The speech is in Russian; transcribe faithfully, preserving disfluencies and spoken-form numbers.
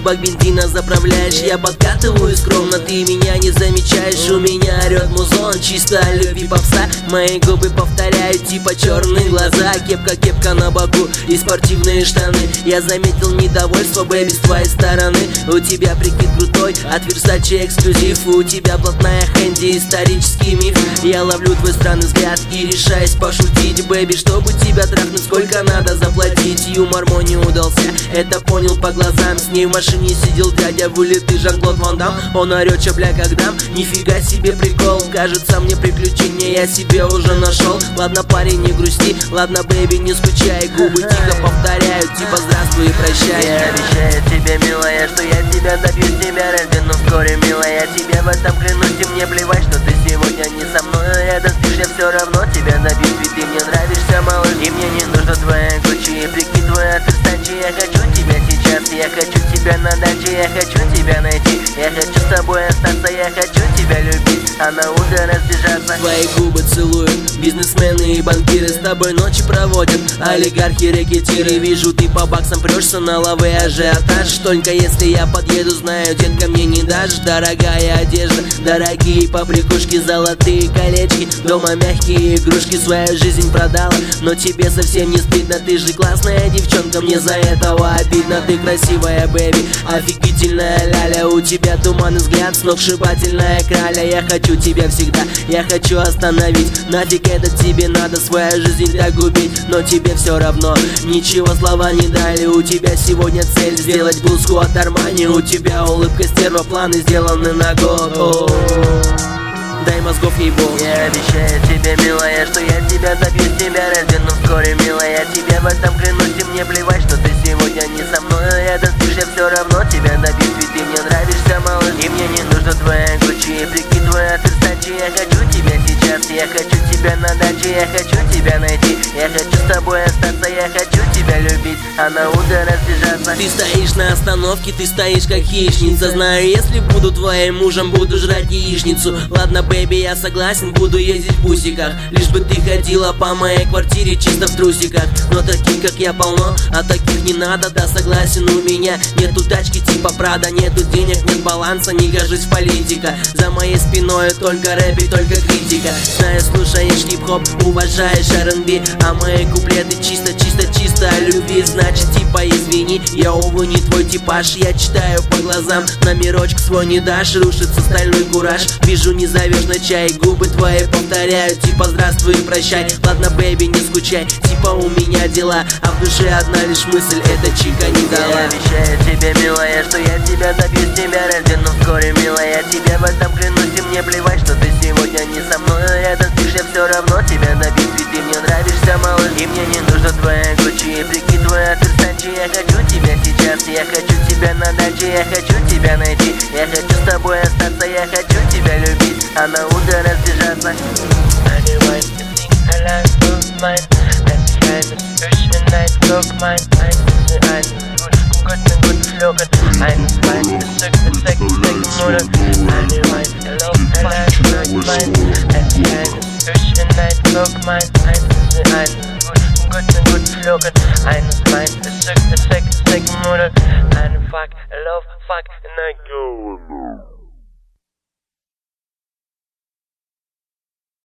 бак бензина заправляешь. Я подкатываю скромно, ты меня не замечаешь. У меня орет музон, чисто любви попса. Мои губы повторяют, типа черные глаза. Кепка, кепка на боку и спортивные штаны. Я заметил недовольство, бэби, с твоей стороны. У тебя прикид крутой, от Versace эксклюзив. У тебя плотная хэнди, исторический миф. Я ловлю твой странный взгляд и решаюсь пошутить. Бэби, чтобы тебя трахнуть, сколько надо заплатить? Юмор мой не удался, это понял по глазам. С ней в машине сидел дядя, вылитый Жан-Клод Ван Дам. Он орет, чё, бля, как дам? Нифига себе прикол, кажется мне приключение я себе уже нашел. Ладно, парень, не грусти, ладно, бэби, не скучай. Губы тихо повторяют, типа здравствуй и прощай. Я обещаю тебе, милая, что я тебя добью, тебя раздену вскоре, милая. Тебе в этом клянусь, и мне плевать, что ты сегодня не со мной рядом спишь, я все равно тебя добью, ведь ты мне нравишься, малыш. И мне не нужно твоя Гуччи, прикинь твой от Versace. Я хочу тебя сейчас, я хочу тебя на даче, я хочу тебя найти, я хочу с тобой остаться, я хочу тебя любить, а на утро разбежаться. Твои губы целуют бизнесмены и банкиры, с тобой ночи проводят олигархи, рэкетиры. Вижу, ты по баксам прешься на лавы ажиотаж. Только если я подъеду, знаю, детка, мне не дашь. Дорогая одежда, дорогие побрякушки, золотые колечки, дома мягкие игрушки. Свою жизнь продала, но тебе совсем не стыдно. Ты же классная девчонка, мне за этого обидно. Ты красивая, бэби, офигительная ляля. У тебя туманный взгляд, сногсшибательная краля. Я хочу тебя всегда, я хочу остановить. Нафиг это тебе надо, свою жизнь так губить. Но тебе все равно, ничего слова не дали. У тебя сегодня цель сделать блузку от Армани. У тебя улыбка стерва, планы сделаны на год. О-о-о. Дай мозгов ей-богу. Я обещаю тебе, милая, что я тебя добью, тебя раздену вскоре, милая. Тебе в этом клянусь, и мне плевать, что ты сегодня не со мной рядом спишь, я все равно тебя добью, ведь ты мне нравишься, малыш. И мне не нужно твоя Гуччи, прикинь твой от Versace. Я хочу тебя сейчас, я хочу тебя на даче, я хочу тебя найти, я хочу с тобой остаться, я хочу тебя любить, а на утро разбежаться. Ты стоишь на остановке, ты стоишь как хищница. Знаю, если буду твоим мужем, буду жрать яичницу. Ладно, бэби, я согласен, буду ездить в бусиках, лишь бы ты ходила по моей квартире чисто в трусиках. Но таких, как я, полно, а таких не надо, да, согласен. У меня нету тачки типа Прада, нету денег, нет баланса, не гожусь в политика. За моей спиной только рэп и только критика. Знаю, слушаешь хип-хоп, уважаешь ар энд би, а мои куплеты чисто, чисто, чисто о любви. Значит, типа извини, я, увы, не твой типаж. Я читаю по глазам, номерочек свой не дашь. Рушится стальной кураж, вижу, не зовешь на чай. Губы твои повторяют, типа здравствуй и прощай. Ладно, бэби, не скучай, типа у меня дела, а в душе одна лишь мысль, эта чика не дала. Я обещаю тебе, милая, что я тебя добью, тебя раздену вскоре, милая. Тебе в этом клянусь, и мне плевать, что ты сегодня не со мной рядом спишь, я все равно тебя добью, ведь ты мне нравишься, малыш. И мне не нужно твоя Гуччи, прикинь твой от Versace. Я хочу тебя сейчас, я хочу тебя на даче, я хочу тебя найти, я хочу с тобой остаться, я хочу тебя любить, а на утро разбежаться. Eine weiße Ding allein für mein, es kleines Fischchen, ein Flug, mein eins ist ein gut, gut, gut geflogen. Eines weißes Stück mit sechs, sechs Monate. Eine weiße Lauf allein für mein, es kleines Fischchen, ein Flug, mein eins ist ein gut, gut, gut geflogen. Eines weißes Stück mit sechs, sechs Monate. Eine Fuck, Love, Fuck, and I go.